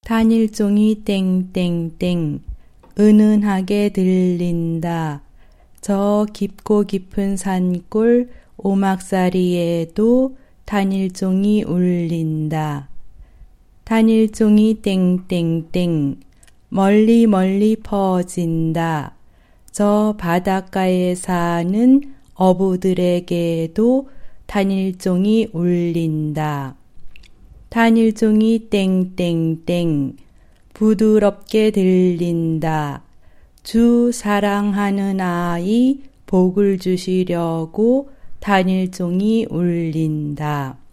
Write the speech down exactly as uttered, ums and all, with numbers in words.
단일종이 땡땡땡 은은하게 들린다. 저 깊고 깊은 산골 오막사리에도 단일종이 울린다. 단일종이 땡땡땡 멀리 멀리 퍼진다. 저 바닷가에 사는 어부들에게도 단일종이 울린다. 단일종이 땡땡땡 부드럽게 들린다. 주 사랑하는 아이 복을 주시려고 단일종이 울린다.